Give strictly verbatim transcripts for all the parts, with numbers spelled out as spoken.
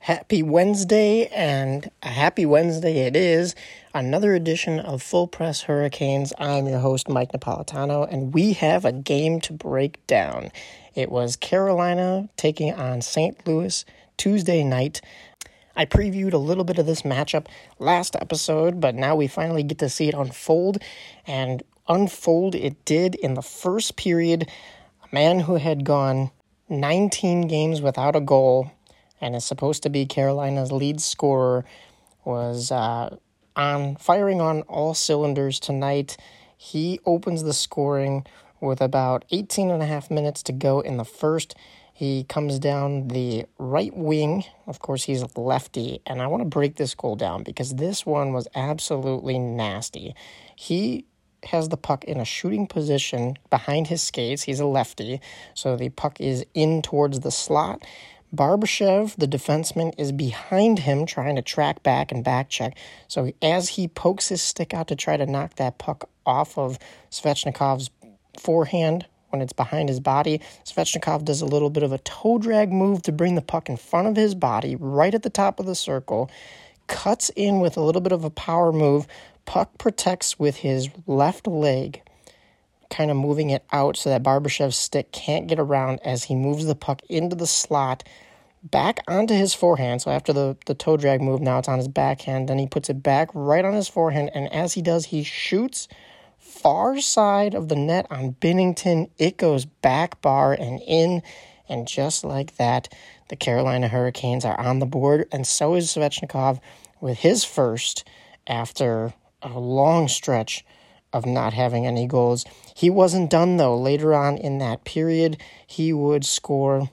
Happy Wednesday, and a happy Wednesday it is. Another edition of Full Press Hurricanes. I'm your host, Mike Napolitano, and we have a game to break down. It was Carolina taking on Saint Louis Tuesday night. I previewed a little bit of this matchup last episode, but now we finally get to see it unfold, and unfold it did in the first period. A man who had gone nineteen games without a goal and is supposed to be Carolina's lead scorer, was uh, on firing on all cylinders tonight. He opens the scoring with about eighteen and a half minutes to go in the first. He comes down the right wing. Of course, he's a lefty, and I want to break this goal down because this one was absolutely nasty. He has the puck in a shooting position behind his skates. He's a lefty, so the puck is in towards the slot. Barbashev, the defenseman, is behind him trying to track back and back check. So as he pokes his stick out to try to knock that puck off of Svechnikov's forehand when it's behind his body, Svechnikov does a little bit of a toe drag move to bring the puck in front of his body right at the top of the circle, cuts in with a little bit of a power move. Puck protects with his left leg, kind of moving it out so that Barbashev's stick can't get around as he moves the puck into the slot, back onto his forehand. So after the, the toe drag move, now it's on his backhand. Then he puts it back right on his forehand, and as he does, he shoots far side of the net on Binnington. It goes back bar and in, and just like that, the Carolina Hurricanes are on the board, and so is Svechnikov with his first after a long stretch of not having any goals. He wasn't done, though. Later on in that period, he would score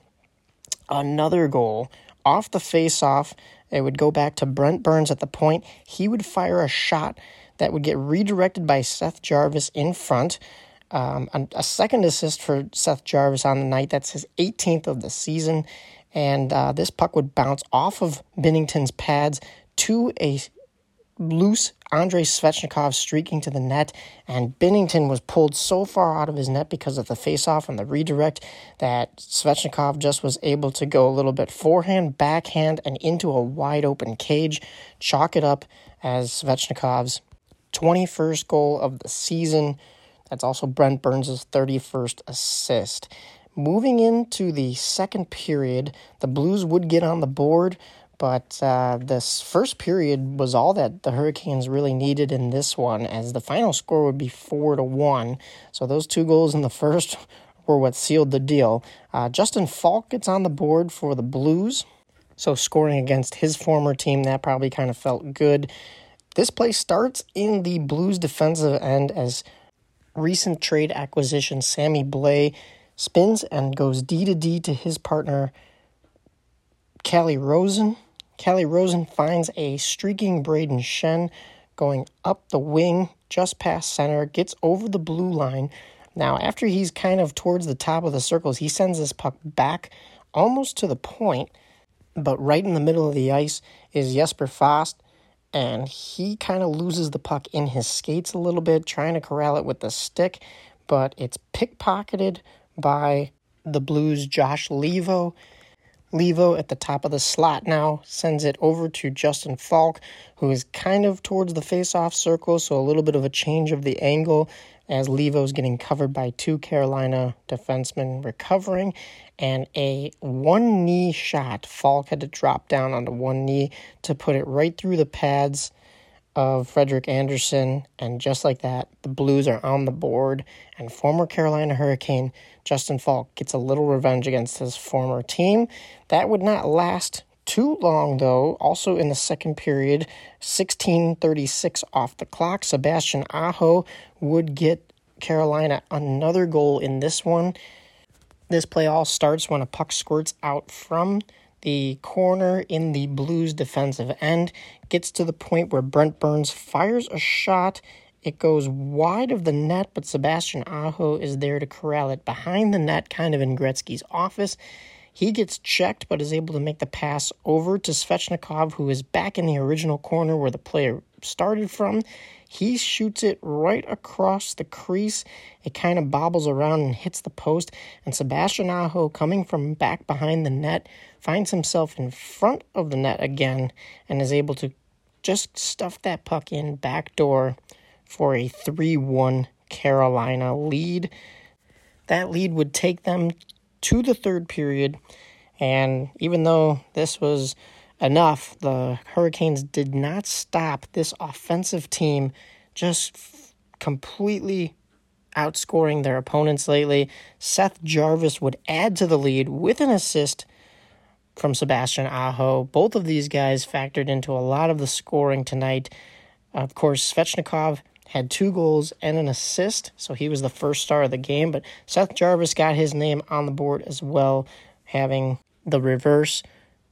another goal off the face-off. It would go back to Brent Burns at the point. He would fire a shot that would get redirected by Seth Jarvis in front. Um, a, a second assist for Seth Jarvis on the night. That's his eighteenth of the season. And uh, this puck would bounce off of Binnington's pads to a loose Andrei Svechnikov streaking to the net, and Binnington was pulled so far out of his net because of the face-off and the redirect that Svechnikov just was able to go a little bit forehand, backhand, and into a wide-open cage, chalk it up as Svechnikov's twenty-first goal of the season. That's also Brent Burns' thirty-first assist. Moving into the second period, the Blues would get on the board, but uh, this first period was all that the Hurricanes really needed in this one, as the final score would be four to one. So those two goals in the first were what sealed the deal. Uh, Justin Faulk gets on the board for the Blues, so scoring against his former team, that probably kind of felt good. This play starts in the Blues defensive end as recent trade acquisition Sammy Blais spins and goes D to D to his partner, Calle Rosen. Calle Rosen finds a streaking Braden Shen going up the wing just past center, gets over the blue line. Now, after he's kind of towards the top of the circles, he sends this puck back almost to the point, but right in the middle of the ice is Jesper Fast, and he kind of loses the puck in his skates a little bit, trying to corral it with the stick, but it's pickpocketed by the Blues' Josh Leivo. Leivo at the top of the slot now sends it over to Justin Faulk, who is kind of towards the face-off circle, so a little bit of a change of the angle as Leivo's getting covered by two Carolina defensemen recovering, and a one-knee shot. Faulk had to drop down onto one knee to put it right through the pads of Frederik Andersen, and just like that, the Blues are on the board, and former Carolina Hurricane Justin Faulk gets a little revenge against his former team. That would not last too long, though. Also in the second period, sixteen thirty-six off the clock, Sebastian Aho would get Carolina another goal in this one. This play all starts when a puck squirts out from the corner in the Blues defensive end, gets to the point where Brent Burns fires a shot. It goes wide of the net, but Sebastian Aho is there to corral it behind the net, kind of in Gretzky's office. He gets checked, but is able to make the pass over to Svechnikov, who is back in the original corner where the player started from. He shoots it right across the crease. It kind of bobbles around and hits the post. And Sebastian Aho, coming from back behind the net, finds himself in front of the net again and is able to just stuff that puck in backdoor for a three one Carolina lead. That lead would take them to the third period. And even though this was enough, the Hurricanes did not stop this offensive team just f- completely outscoring their opponents lately. Seth Jarvis would add to the lead with an assist from Sebastian Aho. Both of these guys factored into a lot of the scoring tonight. Of course, Svechnikov had two goals and an assist, so he was the first star of the game, but Seth Jarvis got his name on the board as well, having the reverse,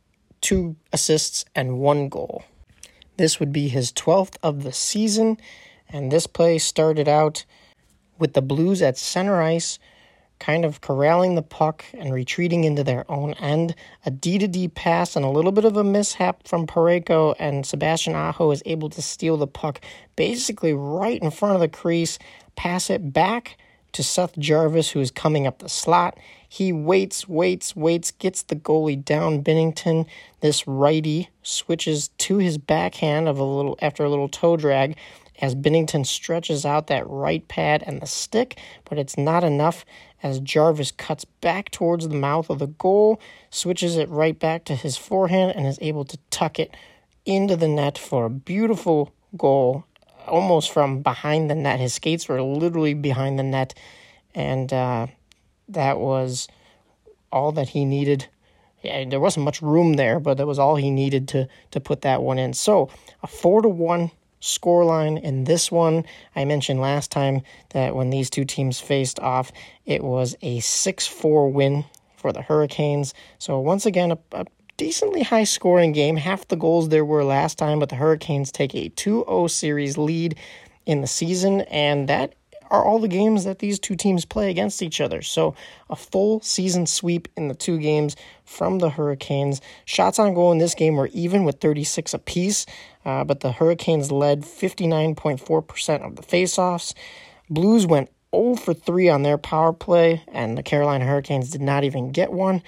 two assists and one goal. This would be his twelfth of the season, and this play started out with the Blues at center ice, kind of corralling the puck and retreating into their own end. A D-to-D pass and a little bit of a mishap from Parayko, and Sebastian Aho is able to steal the puck basically right in front of the crease, pass it back to Seth Jarvis, who is coming up the slot. He waits, waits, waits, gets the goalie down. Binnington, this righty, switches to his backhand of a little after a little toe drag as Binnington stretches out that right pad and the stick, but it's not enough as Jarvis cuts back towards the mouth of the goal, switches it right back to his forehand, and is able to tuck it into the net for a beautiful goal, almost from behind the net. His skates were literally behind the net, and uh, that was all that he needed. Yeah, there wasn't much room there, but that was all he needed to to put that one in. So a four to one scoreline in this one. I mentioned last time that when these two teams faced off, it was a six four win for the Hurricanes. So once again, a, a decently high-scoring game. Half the goals there were last time, but the Hurricanes take a two oh series lead in the season, and that are all the games that these two teams play against each other. So a full season sweep in the two games from the Hurricanes. Shots on goal in this game were even with thirty-six apiece, uh, but the Hurricanes led fifty-nine point four percent of the faceoffs. Blues went oh for three on their power play, and the Carolina Hurricanes did not even get one.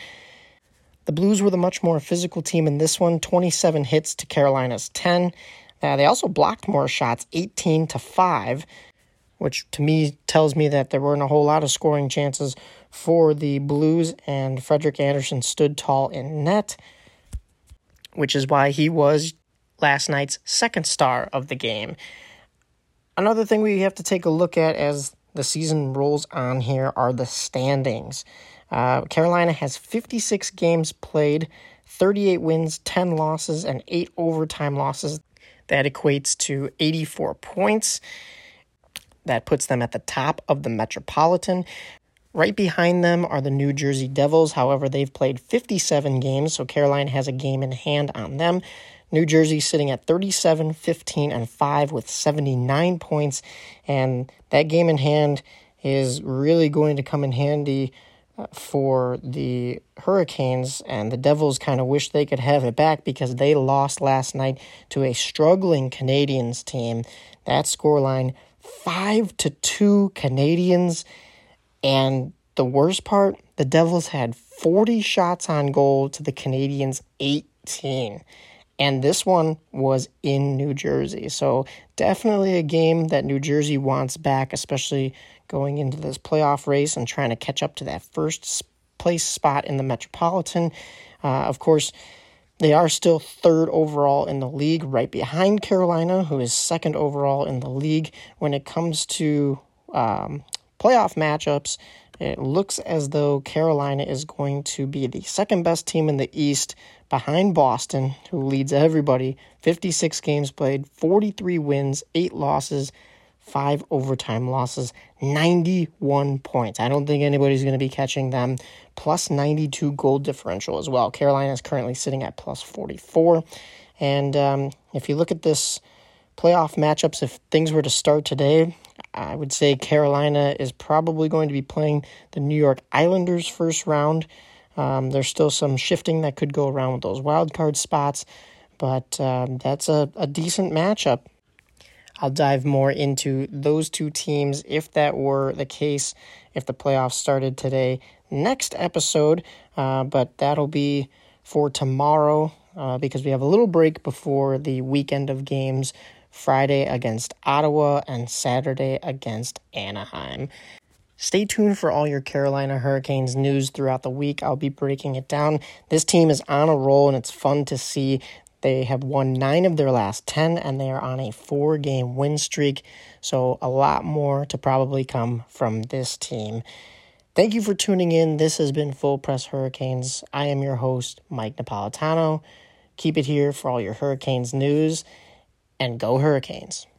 The Blues were the much more physical team in this one, twenty-seven hits to Carolina's ten. Uh, they also blocked more shots, eighteen to five, which to me tells me that there weren't a whole lot of scoring chances for the Blues, and Frederik Andersen stood tall in net, which is why he was last night's second star of the game. Another thing we have to take a look at as the season rolls on here are the standings. Uh, Carolina has fifty-six games played, thirty-eight wins, ten losses, and eight overtime losses. That equates to eighty-four points. That puts them at the top of the Metropolitan. Right behind them are the New Jersey Devils. However, they've played fifty-seven games, so Carolina has a game in hand on them. New Jersey sitting at thirty-seven, fifteen, and five with seventy-nine points. And that game in hand is really going to come in handy for the Hurricanes, and the Devils kind of wish they could have it back because they lost last night to a struggling Canadiens team. That scoreline, five to two Canadiens, and the worst part, the Devils had forty shots on goal to the Canadiens' eighteen. And this one was in New Jersey. So definitely a game that New Jersey wants back, especially going into this playoff race and trying to catch up to that first place spot in the Metropolitan. Uh, of course, they are still third overall in the league, right behind Carolina, who is second overall in the league. When it comes to um, playoff matchups, it looks as though Carolina is going to be the second best team in the East, behind Boston, who leads everybody. fifty-six games played, forty-three wins, eight losses, five overtime losses, ninety-one points. I don't think anybody's going to be catching them. Plus ninety-two goal differential as well. Carolina is currently sitting at plus forty-four. And um, if you look at this playoff matchups, if things were to start today, I would say Carolina is probably going to be playing the New York Islanders first round. Um, there's still some shifting that could go around with those wild card spots, but um, that's a, a decent matchup. I'll dive more into those two teams if that were the case, if the playoffs started today. Next episode, uh, but that'll be for tomorrow uh, because we have a little break before the weekend of games, Friday against Ottawa and Saturday against Anaheim. Stay tuned for all your Carolina Hurricanes news throughout the week. I'll be breaking it down. This team is on a roll, and it's fun to see. They have won nine of their last ten, and they are on a four-game win streak. So a lot more to probably come from this team. Thank you for tuning in. This has been Full Press Hurricanes. I am your host, Mike Napolitano. Keep it here for all your Hurricanes news, and go Hurricanes.